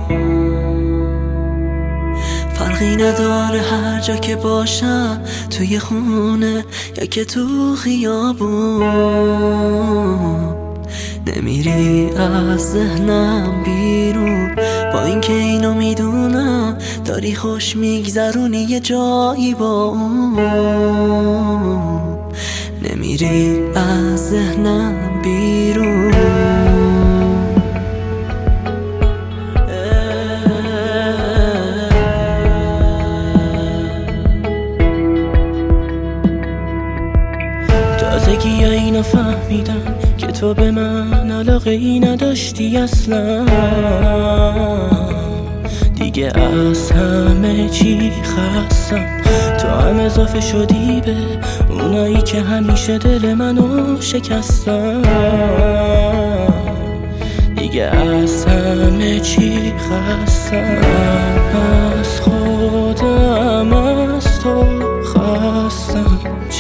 فرقی نداره هر جا که باشم، توی خونه یا که تو خیابون، نمیری از ذهنم بیرون. با اینکه اینو میدونم داری خوش میگذرونی یه جایی با اون، نمیری از ذهنم بیرون. تازگی اینو فهمیدم که تو به من علاقه ای نداشتی اصلا، دیگه از همه چی خستم. تو هم اضافه شدی به اونایی که همیشه دل منو شکستن، دیگه از همه چی خستم. از خودم از تو خستم،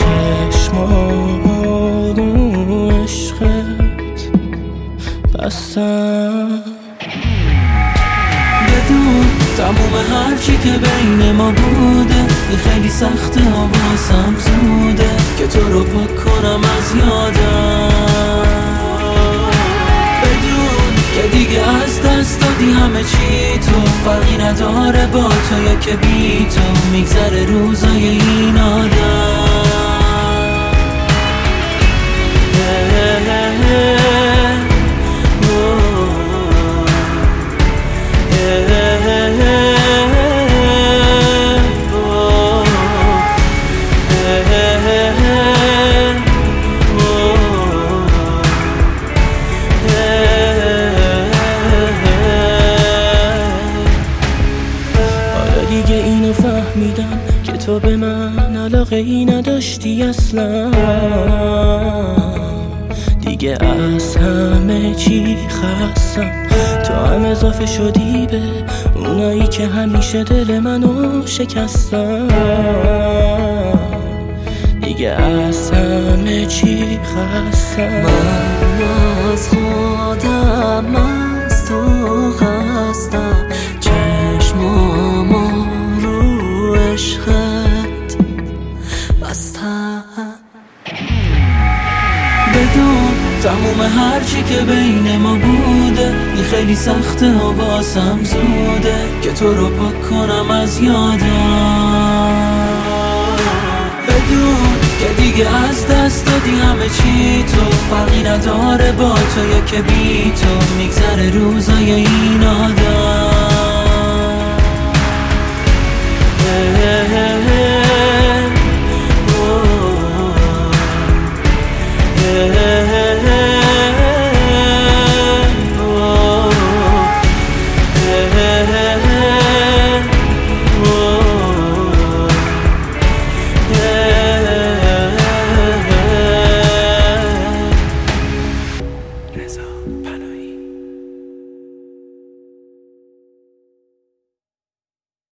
چشمامو رو عشقت بستم. بدون تموم هرچی که بین ما بوده، این خیلی سخته و واسم زوده که تو رو پاک کنم از یادم. بدون که دیگه از دست دادی همه چی، تو فرقی نداره با تو یا که بی تو میگذره روزای این آدم. دیگه اینو فهمیدم که تو به من علاقه ای نداشتی اصلا، دیگه از همه چی خستم. تو هم اضافه شدی به اونایی که همیشه دل منو شکستن، دیگه از همه چی خستم. من از خودم از تو خستم، چشمامو رو عشقت بستم. بدون تموم هرچی که بین ما بوده، این خیلی سخته و واسم زوده که تو رو پاک کنم از یادم. بدون که دیگه از دست دادی همه چی، تو فرقی نداره با تو یا که بی تو میگذره روزای این آدم.